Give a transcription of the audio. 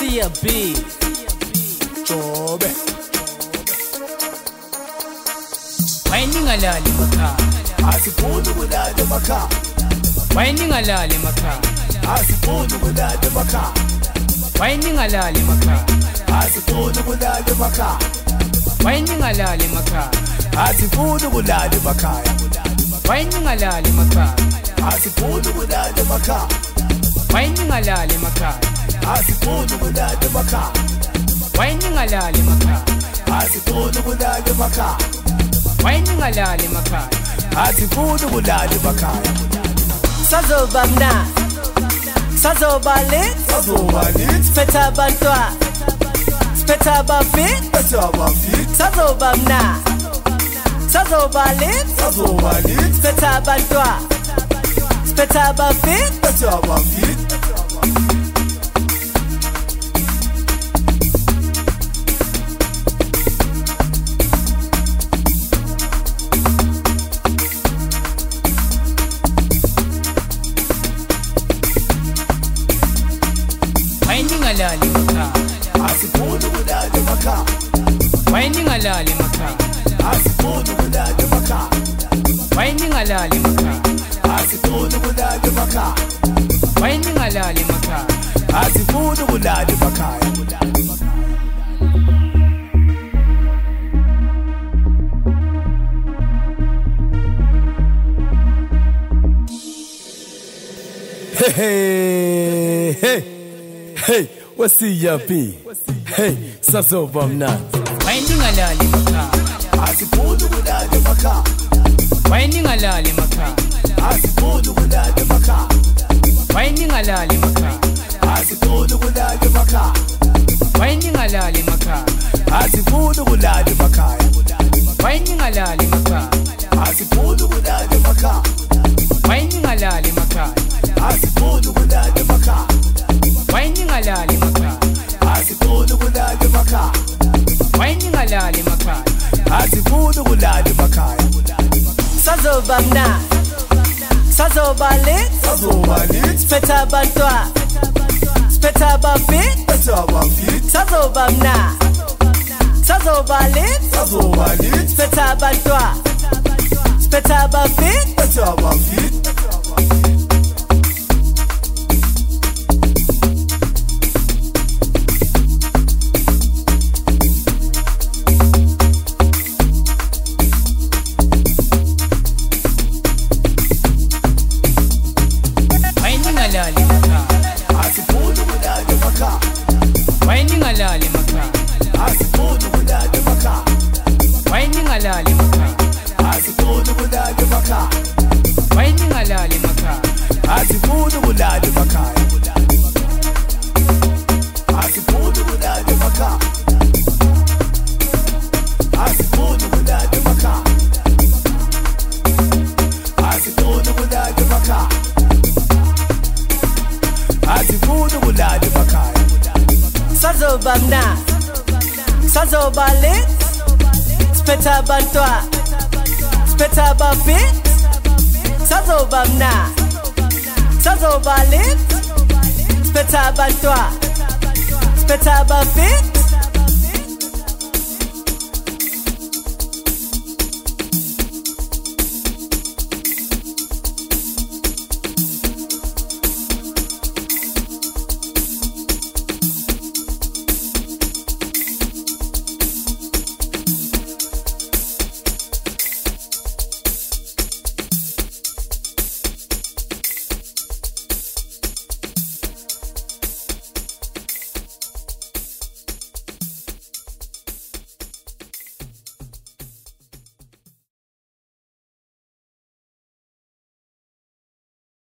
Sia B Jobe Winding alali maka Asifuni kulala maka Winding alali maka Asifuni kulala maka Winding alali maka Asifuni kulala maka Winding alali maka Asifuni kulala maka Winding alali maka Asifuni kulala maka Winding alali maka Asifuni kulala maka Winding alali maka Asifuni kulala maka Winding alali maka Asifuni kulala maka Sazoba mna Sazoba lit Sazoba lit Speta bantwa Speta ba fit Sazoba fit Sazoba mna Sazoba lit Sazoba lit Speta bantwa Speta ba fit Sazoba fit Winding alali maka Asifuni kulala maka Winding alali maka Asifuni kulala maka Winding alali maka Asifuni kulala maka Winding alali maka Asifuni kulala maka Hey, hey, hey, what's your B? Hey, Sazoba mna Winding alali maka Asifuni kulala maka Winding alali maka Asifuni kulala maka Winding alali maka Asifuni kulala maka Winding alali maka Asifuni kulala maka Winding alali maka Asifuni kulala maka Winding alali maka Asifuni kulala maka Winding alali maka Asifuni kulala maka Winding alali maka Asifuni kulala maka Sazoba mna Sazoba lit Sazoba lit Speta bantwa Speta ba fit Sazoba fit Sazoba mna Sazoba lit Sazoba lit Speta bantwa Speta ba fit Sazoba fit Winding alali maka Asifuni kulala maka Winding alali maka Asifuni kulala maka Winding alali maka Asifuni kulala maka Winding alali maka Asifuni kulala maka Asifuni kulala maka Asifuni kulala maka Asifuni kulala maka Asifuni kulala maka Sazoba mna Sazoba lit Speta bantwa Speta ba fit Sazoba mna Sazoba lit Speta bantwa Speta ba fit